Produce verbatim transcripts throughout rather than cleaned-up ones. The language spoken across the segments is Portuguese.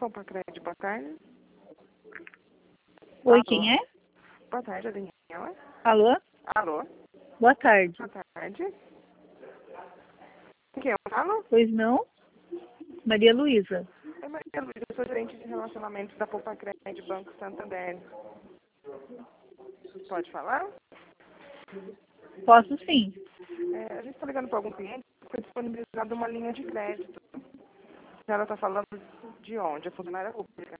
Pompa Crédito, boa tarde. Oi, Alô? quem é? Boa tarde, a Daniela. Alô? Alô? Boa tarde. Boa tarde. Com quem eu falo? Pois não? Maria Luísa. É Maria Luísa, eu sou gerente de relacionamentos da Pompa Crédito Banco Santander. Pode falar? Posso sim. É, a gente está ligando para algum cliente que foi disponibilizado uma linha de crédito. A senhora está falando de onde? É funcionária pública.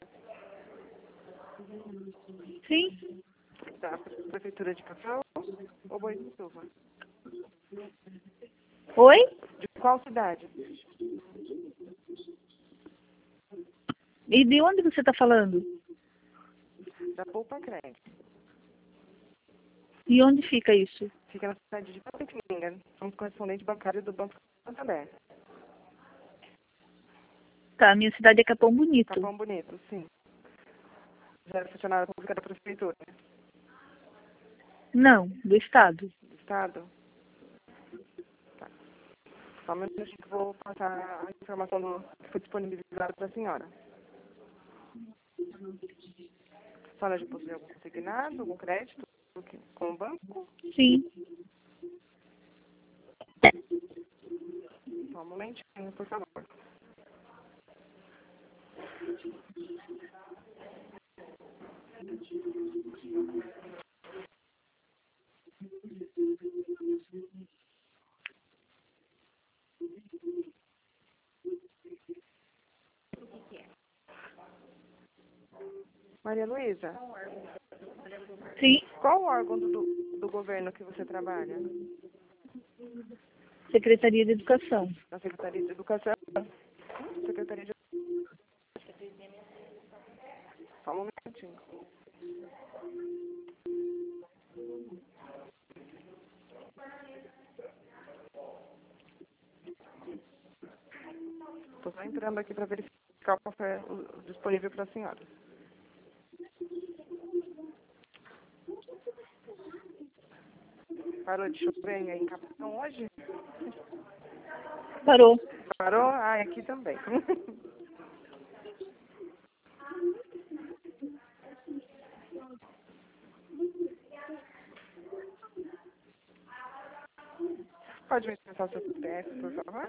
Sim? Da Prefeitura de Cacau ou Boituva? Oi? De qual cidade? E de onde você está falando? Da Poupa Crédito. E onde fica isso? Fica na cidade de Tapetininga. Somos correspondente bancário do Banco Santander. Tá, minha cidade é Capão Bonito. Capão Bonito, sim. Já era funcionária pública da Prefeitura. Não, do estado. Do Estado? Tá. Só um minutinho que eu vou passar a informação do, que foi disponibilizada para a senhora. A senhora já possui algum consignado, algum crédito com o banco? Sim. Só um momentinho, por favor. Maria Luísa, Sim. qual o órgão do, do, do governo que você trabalha? Secretaria de Educação. Na Secretaria de Educação? Secretaria de Só um momentinho. Estou só entrando aqui para verificar qual foi o disponível para a senhora. Parou de chover aí em Capão hoje? Parou. Parou? Ah, aqui também. Pode me passar o seu C P F, por favor?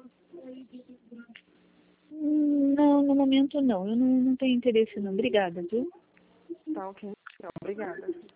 Hum, Não, no momento não. Eu não, não tenho interesse não. Obrigada, viu? Tá, ok. Então, obrigada.